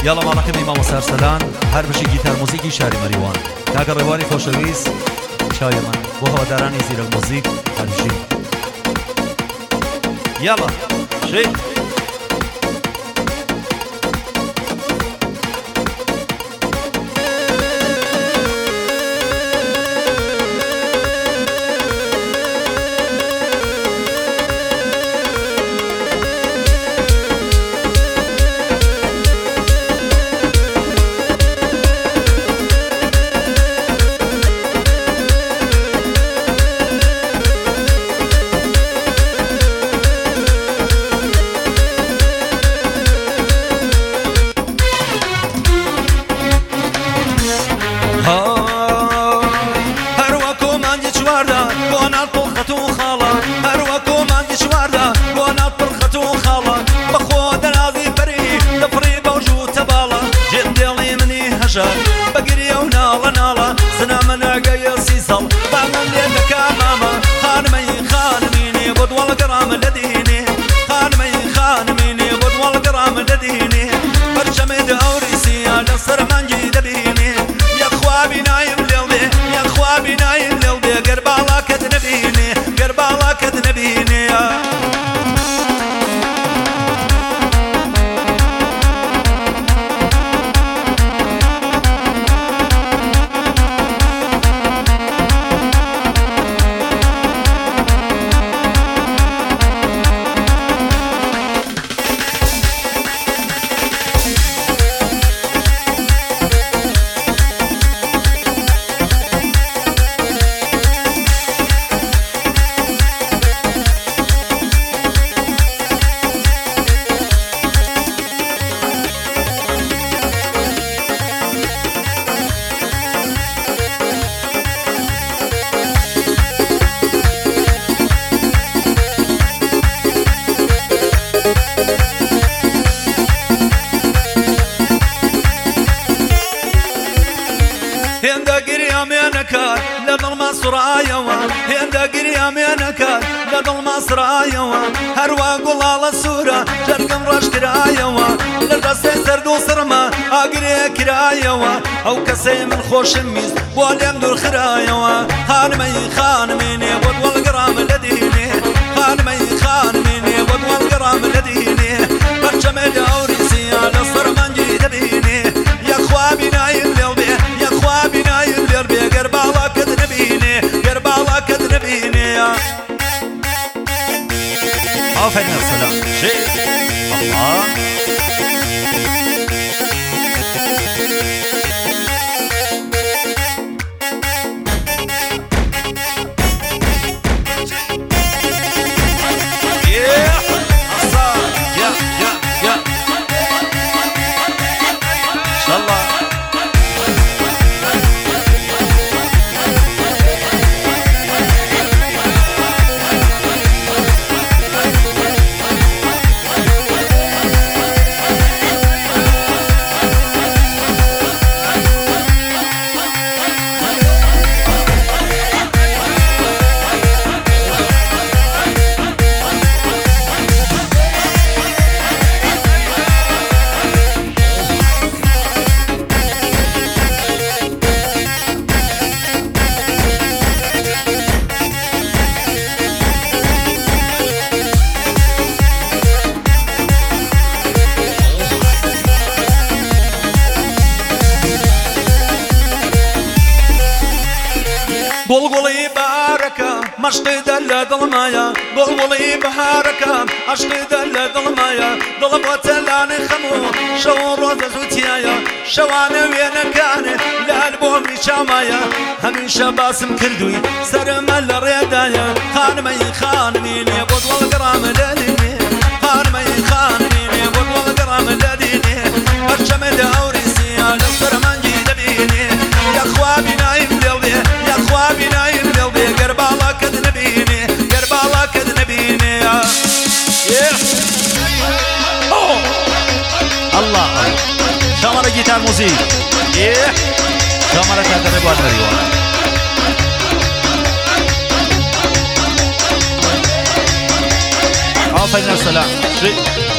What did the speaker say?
یاڵە ماڵەکەمی ماوە سەرسەلان هەر بەشی گیتار موزیکی شاری مەریوان کاکە ڕێوانی خۆشەویست چاوی من بۆ هەوادارانی زیرەک موزیک هەرژی یاڵە شێ بقري ونالا نالا سنا من عقايا سيصل بعمل لي كماما خانمي خانميني بود والقرام لديني خانمي خانميني بود والقرام لديني برشمد اوريسي على صر من جيد بيني يا خوابي نايم للبي يا خوابي نايم للبي قربالا كدنبيني قربالا كدنبيني لظل مصر آيوا هندا قريا منكار لظل مصر آيوا هروا قول على السورة جرقم رش كرايوا للرسي سردو صرما أقري كرايوا أو كسي من خوش الميز واليم دور خرايوا خانمي خانميني بود والقرام لديني خانمي خانميني بود والقرام لديني برشم دوريسي على صر من جيد بيني يا خوابي نايم للبي يا خوابي نايم للبي قربالا كدنبيني قربالا كدنبيني آفرين السلام شيء الله قلقلي باركة مشقي دل ظلمايا قلقلي باركة عشقي دل ظلمايا ظلم وتلاني خمو شو روز زوتيايا شواني وين كان لالبوم شامايا هميشه باسم كردوي سرم الريدايا خانمي خانميني بود والقرام لديني خانمي خانميني بود والقرام لديني برشم دوريسي على الصر من جيد بيني يا خوابي نايم للبي يا خوابي نايم للبي قربالا كدنبيني قربالا كدنبيني الله شامرة جيتار موزيك شامرة كاكا ريبوان مريوان آفرين السلام